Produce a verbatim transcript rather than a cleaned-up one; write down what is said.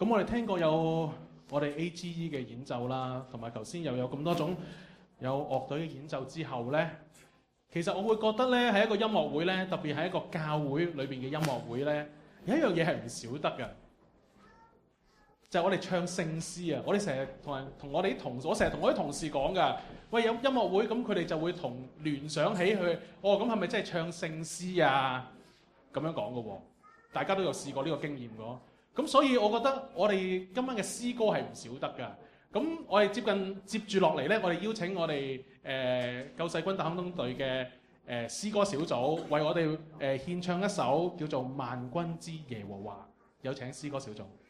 咁我哋聽過有我哋 A G E 嘅演奏啦，同埋頭先又有咁多種有樂隊嘅演奏之後咧，其實我會覺得咧係一個音樂會咧，特別係一個教會裏邊嘅音樂會咧，有一樣嘢係唔少得嘅，就係我哋唱聖詩啊！我哋成日同人同我哋啲同我成日同我啲同事講㗎，喂，有音樂會咁佢哋就會同聯想起去，哦咁係咪真係唱聖詩啊？咁樣講嘅喎，大家都有試過呢個經驗㗎。咁所以我覺得我哋今晚嘅詩歌係唔少得㗎。咁我哋接近接住落嚟咧，我哋邀請我哋誒、呃、救世軍大坑東隊嘅誒詩歌小組，為我哋誒獻唱一首叫做《萬軍之耶和華》，有請詩歌小組。